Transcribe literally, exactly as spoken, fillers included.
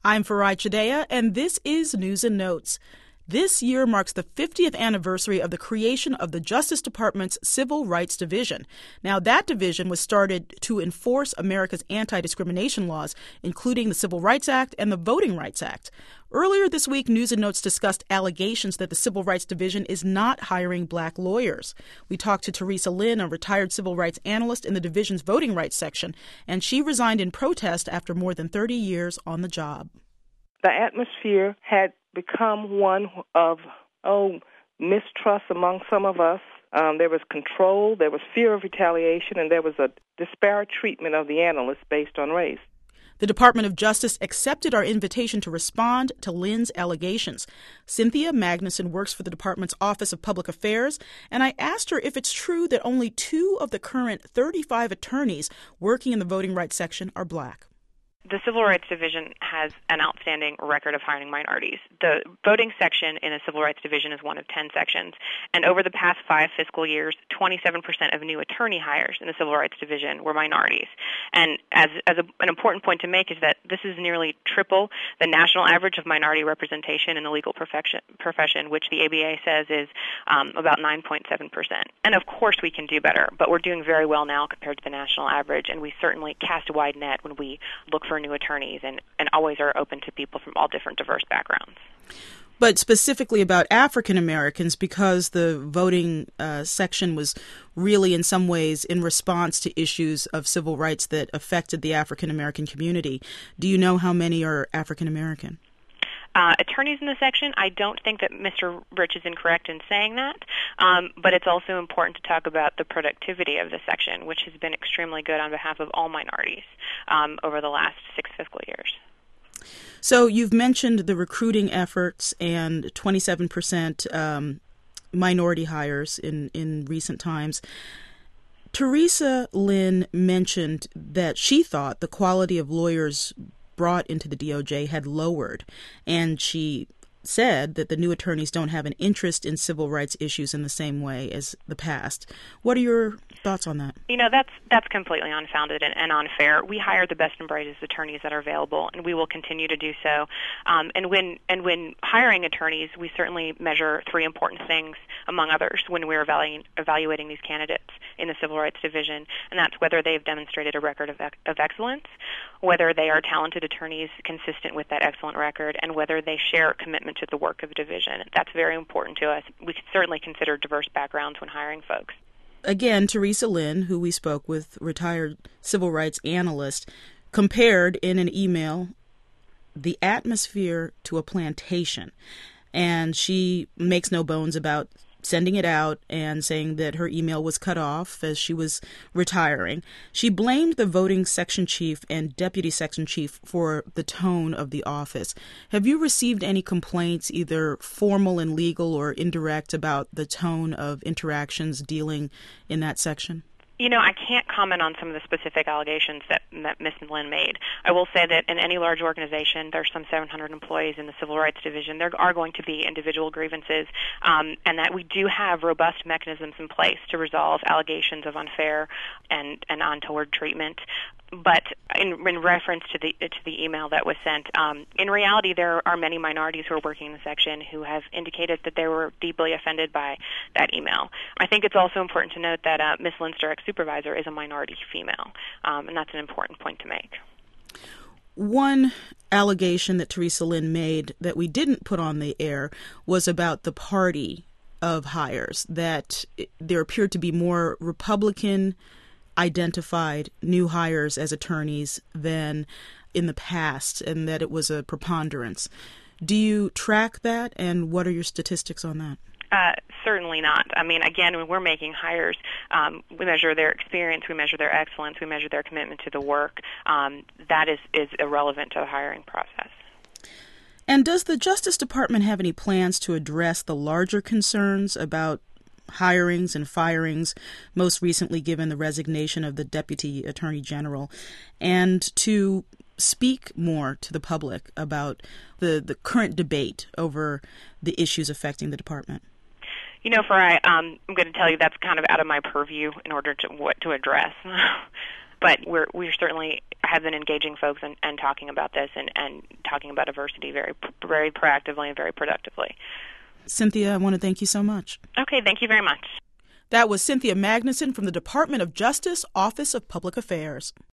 I'm Farai Chideya, and this is News and Notes. This year marks the fiftieth anniversary of the creation of the Justice Department's Civil Rights Division. Now, that division was started to enforce America's anti-discrimination laws, including the Civil Rights Act and the Voting Rights Act. Earlier this week, News and Notes discussed allegations that the Civil Rights Division is not hiring black lawyers. We talked to Teresa Lynn, a retired civil rights analyst in the division's voting rights section, and she resigned in protest after more than thirty years on the job. The atmosphere had become one of, oh, mistrust among some of us. Um, there was control, there was fear of retaliation, and there was a disparate treatment of the analysts based on race. The Department of Justice accepted our invitation to respond to Lynn's allegations. Cynthia Magnuson works for the department's Office of Public Affairs, and I asked her if it's true that only two of the current thirty-five attorneys working in the voting rights section are black. The Civil Rights Division has an outstanding record of hiring minorities. The voting section in a Civil Rights Division is one of ten sections, and over the past five fiscal years, twenty-seven percent of new attorney hires in the Civil Rights Division were minorities. And as, as a, an important point to make is that this is nearly triple the national average of minority representation in the legal profession, profession which the A B A says is um, about nine point seven percent. And of course we can do better, but we're doing very well now compared to the national average, and we certainly cast a wide net when we look for new attorneys and, and always are open to people from all different diverse backgrounds. But specifically about African Americans, because the voting uh, section was really in some ways in response to issues of civil rights that affected the African American community. Do you know how many are African American? Uh, attorneys in the section, I don't think that Mister Rich is incorrect in saying that, um, but it's also important to talk about the productivity of the section, which has been extremely good on behalf of all minorities um, over the last six fiscal years. So you've mentioned the recruiting efforts and twenty-seven percent um, minority hires in, in recent times. Teresa Lynn mentioned that she thought the quality of lawyers brought into the D O J had lowered, and she said that the new attorneys don't have an interest in civil rights issues in the same way as the past. What are your thoughts on that? You know, that's that's completely unfounded and, and unfair. We hire the best and brightest attorneys that are available, and we will continue to do so. Um, and when and when hiring attorneys, we certainly measure three important things, among others, when we're evaluating, evaluating these candidates in the Civil Rights Division, and that's whether they've demonstrated a record of, of excellence, whether they are talented attorneys consistent with that excellent record, and whether they share a commitment to the work of the division. That's very important to us. We certainly consider diverse backgrounds when hiring folks. Again, Teresa Lynn, who we spoke with, retired civil rights analyst, compared in an email the atmosphere to a plantation. And she makes no bones about sending it out and saying that her email was cut off as she was retiring. She blamed the voting section chief and deputy section chief for the tone of the office. Have you received any complaints, either formal and legal or indirect, about the tone of interactions dealing in that section? You know, I can't comment on some of the specific allegations that, that Miz Lynn made. I will say that in any large organization, there's some seven hundred employees in the Civil Rights Division. There are going to be individual grievances, um, and that we do have robust mechanisms in place to resolve allegations of unfair and, and untoward treatment. But in, in reference to the to the email that was sent, um, in reality, there are many minorities who are working in the section who have indicated that they were deeply offended by that email. I think it's also important to note that uh, Miz Lynn's direct supervisor is a minority female, um, and that's an important point to make. One allegation that Teresa Lynn made that we didn't put on the air was about the party of hires, that there appeared to be more Republican identified new hires as attorneys than in the past, and that it was a preponderance. Do you track that, and what are your statistics on that? Uh, certainly not. I mean, again, when we're making hires, um, we measure their experience, we measure their excellence, we measure their commitment to the work. Um, that is, is irrelevant to the hiring process. And does the Justice Department have any plans to address the larger concerns about hirings and firings, most recently given the resignation of the Deputy Attorney General, and to speak more to the public about the, the current debate over the issues affecting the department? You know, Farai, um, I'm going to tell you that's kind of out of my purview in order to what to address. But we're we certainly have been engaging folks and, and talking about this and, and talking about diversity very very proactively and very productively. Cynthia, I want to thank you so much. Okay, thank you very much. That was Cynthia Magnuson from the Department of Justice, Office of Public Affairs.